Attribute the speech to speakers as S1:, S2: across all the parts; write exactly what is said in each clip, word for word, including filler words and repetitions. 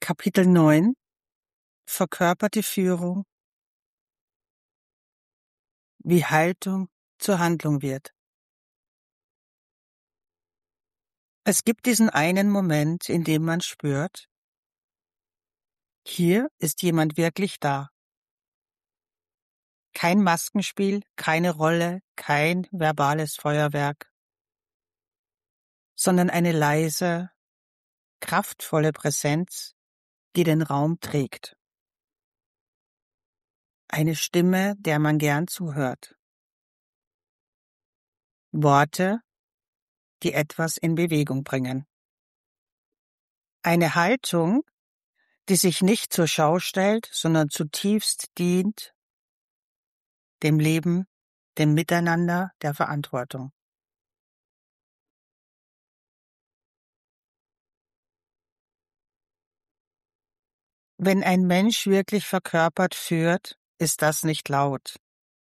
S1: Kapitel neun Verkörperte Führung, wie Haltung zur Handlung wird. Es gibt diesen einen Moment, in dem man spürt, hier ist jemand wirklich da. Kein Maskenspiel, keine Rolle, kein verbales Feuerwerk, sondern eine leise, kraftvolle Präsenz, die den Raum trägt. Eine Stimme, der man gern zuhört. Worte, die etwas in Bewegung bringen. Eine Haltung, die sich nicht zur Schau stellt, sondern zutiefst dient dem Leben, dem Miteinander, der Verantwortung. Wenn ein Mensch wirklich verkörpert führt, ist das nicht laut.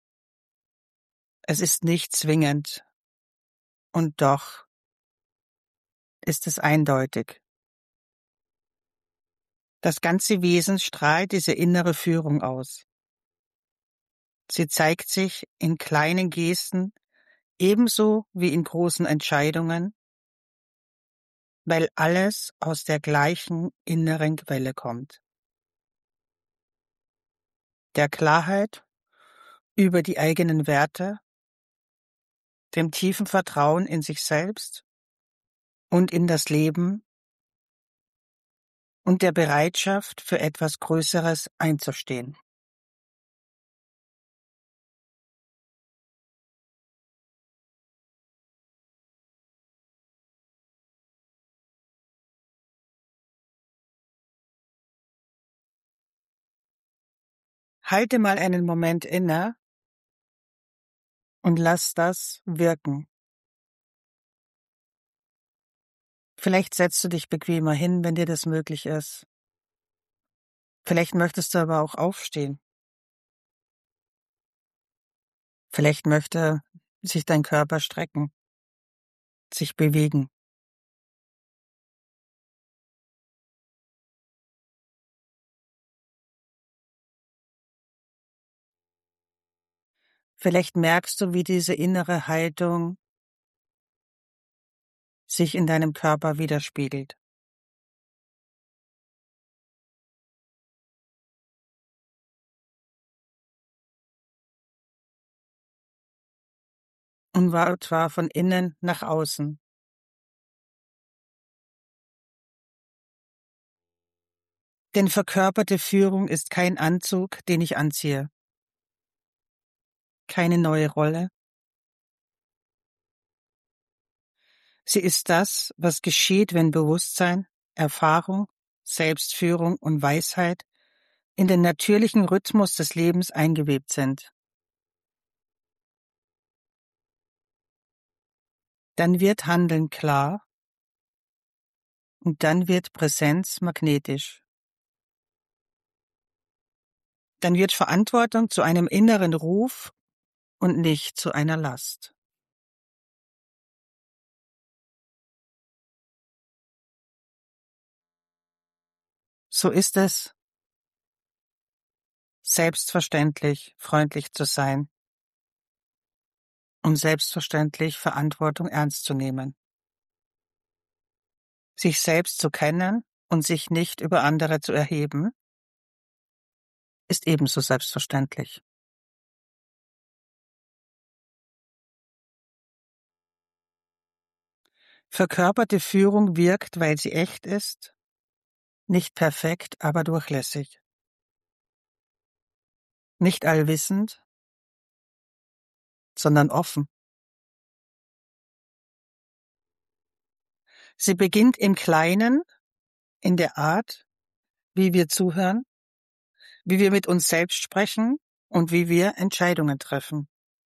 S1: Es ist nicht zwingend. Und doch ist es eindeutig. Das ganze Wesen strahlt diese innere Führung aus. Sie zeigt sich in kleinen Gesten, ebenso wie in großen Entscheidungen, weil alles aus der gleichen inneren Quelle kommt. Der Klarheit über die eigenen Werte, dem tiefen Vertrauen in sich selbst und in das Leben und der Bereitschaft, für etwas Größeres einzustehen. Halte mal einen Moment inne und lass das wirken. Vielleicht setzt du dich bequemer hin, wenn dir das möglich ist. Vielleicht möchtest du aber auch aufstehen. Vielleicht möchte sich dein Körper strecken, sich bewegen. Vielleicht merkst du, wie diese innere Haltung sich in deinem Körper widerspiegelt. Und zwar von innen nach außen. Denn verkörperte Führung ist kein Anzug, den ich anziehe. Keine neue Rolle. Sie ist das, was geschieht, wenn Bewusstsein, Erfahrung, Selbstführung und Weisheit in den natürlichen Rhythmus des Lebens eingewebt sind. Dann wird Handeln klar und dann wird Präsenz magnetisch. Dann wird Verantwortung zu einem inneren Ruf und nicht zu einer Last. So ist es, selbstverständlich freundlich zu sein und selbstverständlich Verantwortung ernst zu nehmen. Sich selbst zu kennen und sich nicht über andere zu erheben, ist ebenso selbstverständlich. Verkörperte Führung wirkt, weil sie echt ist, nicht perfekt, aber durchlässig. Nicht allwissend, sondern offen. Sie beginnt im Kleinen, in der Art, wie wir zuhören, wie wir mit uns selbst sprechen und wie wir Entscheidungen treffen.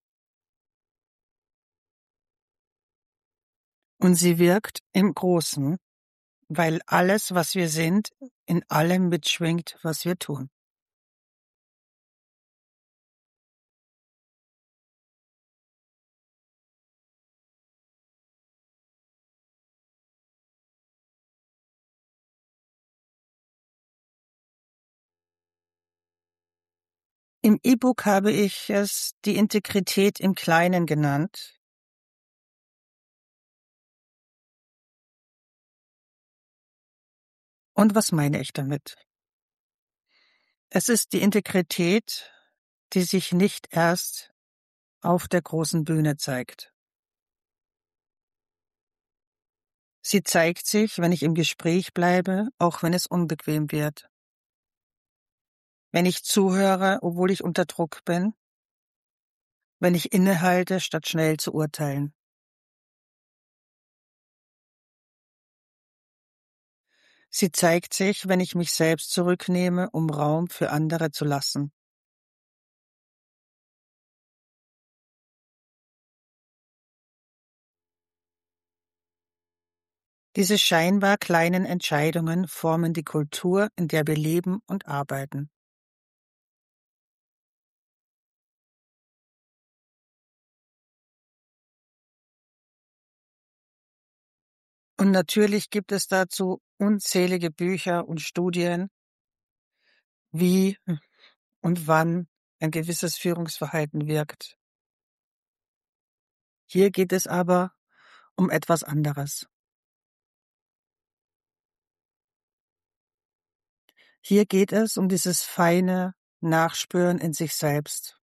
S1: Und sie wirkt im Großen, weil alles, was wir sind, in allem mitschwingt, was wir tun. Im E-Book habe ich es die Integrität im Kleinen genannt. Und was meine ich damit? Es ist die Integrität, die sich nicht erst auf der großen Bühne zeigt. Sie zeigt sich, wenn ich im Gespräch bleibe, auch wenn es unbequem wird. Wenn ich zuhöre, obwohl ich unter Druck bin. Wenn ich innehalte, statt schnell zu urteilen. Sie zeigt sich, wenn ich mich selbst zurücknehme, um Raum für andere zu lassen. Diese scheinbar kleinen Entscheidungen formen die Kultur, in der wir leben und arbeiten. Und natürlich gibt es dazu unzählige Bücher und Studien, wie und wann ein gewisses Führungsverhalten wirkt. Hier geht es aber um etwas anderes. Hier geht es um dieses feine Nachspüren in sich selbst.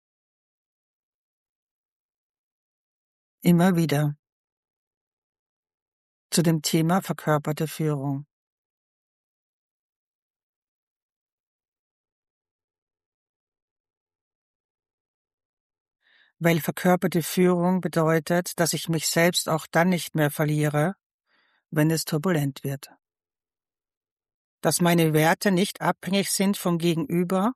S1: Immer wieder. Zu dem Thema verkörperte Führung. Weil verkörperte Führung bedeutet, dass ich mich selbst auch dann nicht mehr verliere, wenn es turbulent wird. Dass meine Werte nicht abhängig sind vom Gegenüber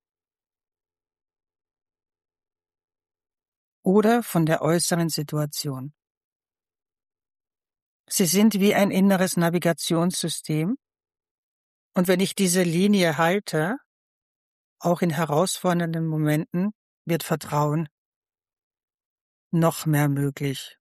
S1: oder von der äußeren Situation. Sie sind wie ein inneres Navigationssystem, und wenn ich diese Linie halte, auch in herausfordernden Momenten, wird Vertrauen noch mehr möglich.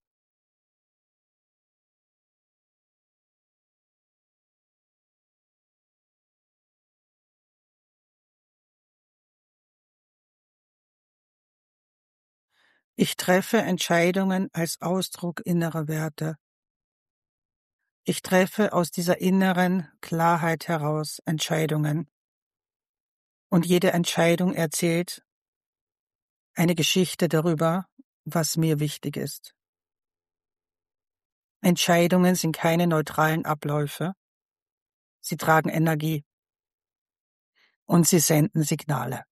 S1: Ich treffe Entscheidungen als Ausdruck innerer Werte. Ich treffe aus dieser inneren Klarheit heraus Entscheidungen. Und jede Entscheidung erzählt eine Geschichte darüber, was mir wichtig ist. Entscheidungen sind keine neutralen Abläufe. Sie tragen Energie. Und sie senden Signale.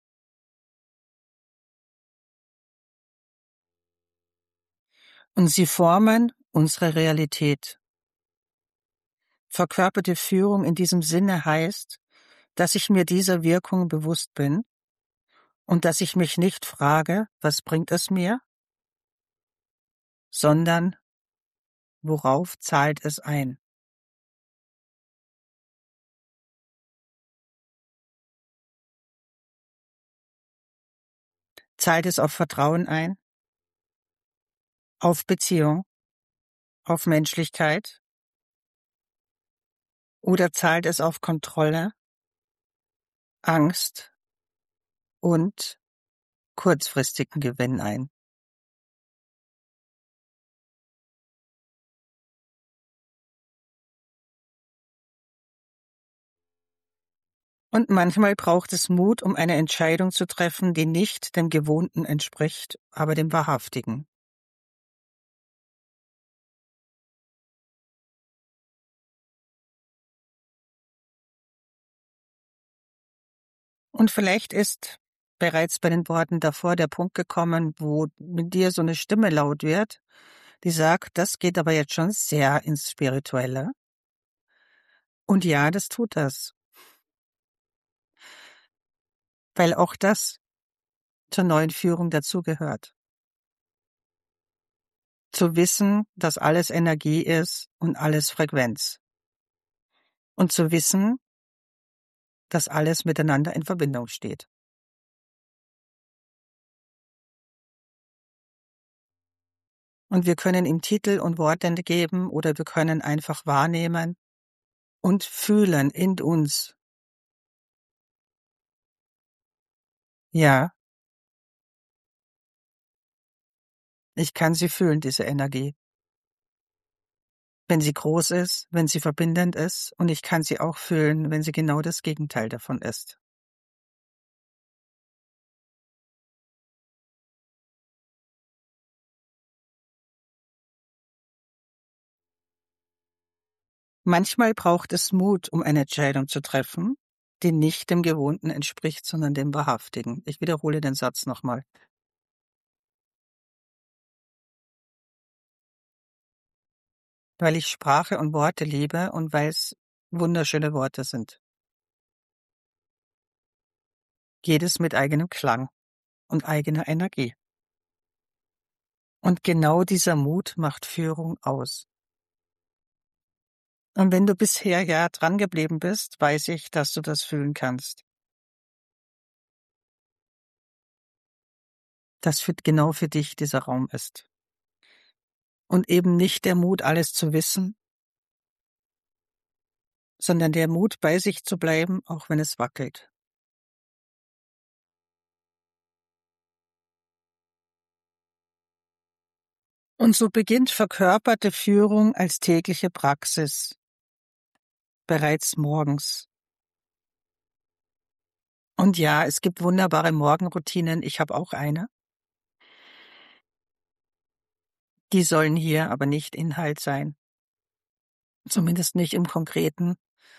S1: Und sie formen unsere Realität. Verkörperte Führung in diesem Sinne heißt, dass ich mir dieser Wirkung bewusst bin und dass ich mich nicht frage, was bringt es mir, sondern worauf zahlt es ein? Zahlt es auf Vertrauen ein? Auf Beziehung? Auf Menschlichkeit? Oder zahlt es auf Kontrolle, Angst und kurzfristigen Gewinn ein? Und manchmal braucht es Mut, um eine Entscheidung zu treffen, die nicht dem Gewohnten entspricht, aber dem Wahrhaftigen. Und vielleicht ist bereits bei den Worten davor der Punkt gekommen, wo mit dir so eine Stimme laut wird, die sagt, das geht aber jetzt schon sehr ins Spirituelle. Und ja, das tut das. Weil auch das zur neuen Führung dazugehört. Zu wissen, dass alles Energie ist und alles Frequenz. Und zu wissen, dass alles miteinander in Verbindung steht. Und wir können ihm Titel und Worte geben oder wir können einfach wahrnehmen und fühlen in uns. Ja, ich kann sie fühlen, diese Energie. Wenn sie groß ist, wenn sie verbindend ist, und ich kann sie auch fühlen, wenn sie genau das Gegenteil davon ist. Manchmal braucht es Mut, um eine Entscheidung zu treffen, die nicht dem Gewohnten entspricht, sondern dem Wahrhaftigen. Ich wiederhole den Satz nochmal. Weil ich Sprache und Worte liebe und weil es wunderschöne Worte sind. Jedes mit eigenem Klang und eigener Energie. Und genau dieser Mut macht Führung aus. Und wenn du bisher ja dran geblieben bist, weiß ich, dass du das fühlen kannst. Dass für, genau für dich dieser Raum ist. Und eben nicht der Mut, alles zu wissen, sondern der Mut, bei sich zu bleiben, auch wenn es wackelt. Und so beginnt verkörperte Führung als tägliche Praxis, bereits morgens. Und ja, es gibt wunderbare Morgenroutinen, ich habe auch eine. Die sollen hier aber nicht Inhalt sein, zumindest nicht im Konkreten.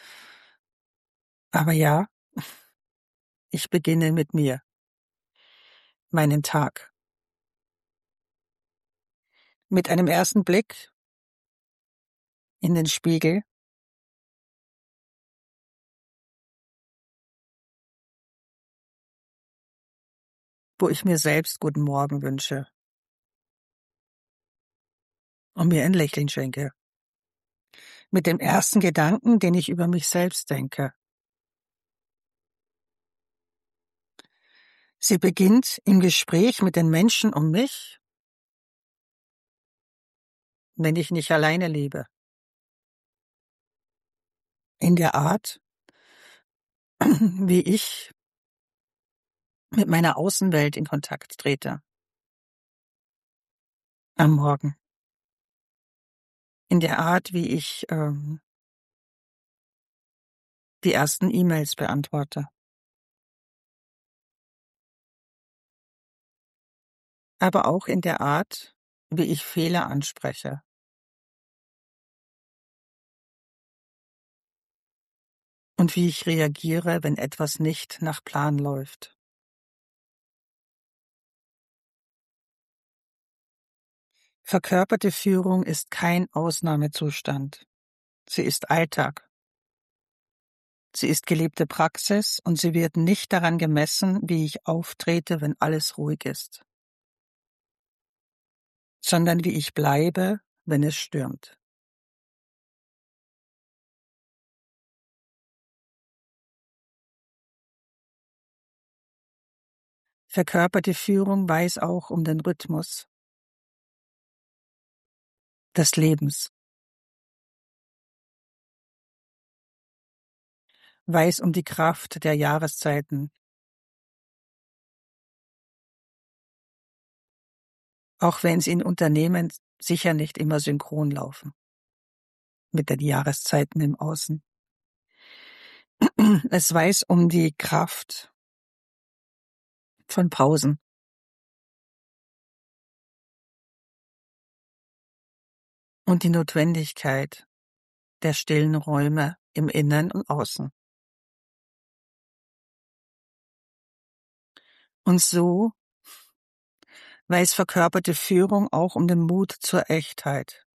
S1: Aber ja, ich beginne mit mir, meinen Tag. Mit einem ersten Blick in den Spiegel, wo ich mir selbst guten Morgen wünsche und mir ein Lächeln schenke. Mit dem ersten Gedanken, den ich über mich selbst denke. Sie beginnt im Gespräch mit den Menschen um mich, wenn ich nicht alleine lebe. In der Art, wie ich mit meiner Außenwelt in Kontakt trete. Am Morgen. In der Art, wie ich ähm, die ersten E-Mails beantworte. Aber auch in der Art, wie ich Fehler anspreche. Und wie ich reagiere, wenn etwas nicht nach Plan läuft. Verkörperte Führung ist kein Ausnahmezustand. Sie ist Alltag. Sie ist gelebte Praxis und sie wird nicht daran gemessen, wie ich auftrete, wenn alles ruhig ist, sondern wie ich bleibe, wenn es stürmt. Verkörperte Führung weiß auch um den Rhythmus des Lebens, weiß um die Kraft der Jahreszeiten, auch wenn sie in Unternehmen sicher nicht immer synchron laufen mit den Jahreszeiten im Außen. Es weiß um die Kraft von Pausen und die Notwendigkeit der stillen Räume im Innen und Außen. Und so weiß verkörperte Führung auch um den Mut zur Echtheit.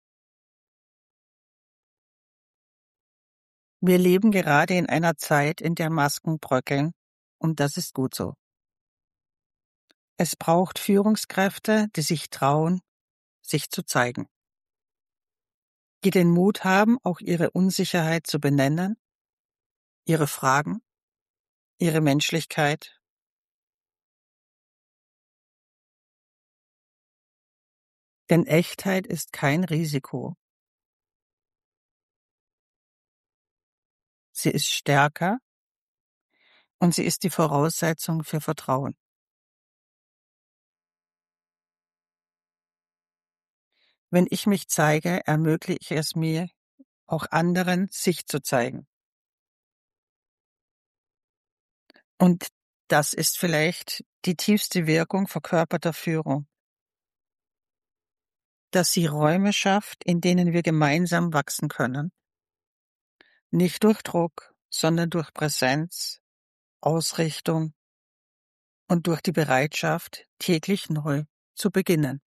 S1: Wir leben gerade in einer Zeit, in der Masken bröckeln, und das ist gut so. Es braucht Führungskräfte, die sich trauen, sich zu zeigen, die den Mut haben, auch ihre Unsicherheit zu benennen, ihre Fragen, ihre Menschlichkeit. Denn Echtheit ist kein Risiko. Sie ist stärker und sie ist die Voraussetzung für Vertrauen. Wenn ich mich zeige, ermögliche es mir, auch anderen sich zu zeigen. Und das ist vielleicht die tiefste Wirkung verkörperter Führung, dass sie Räume schafft, in denen wir gemeinsam wachsen können. Nicht durch Druck, sondern durch Präsenz, Ausrichtung und durch die Bereitschaft, täglich neu zu beginnen.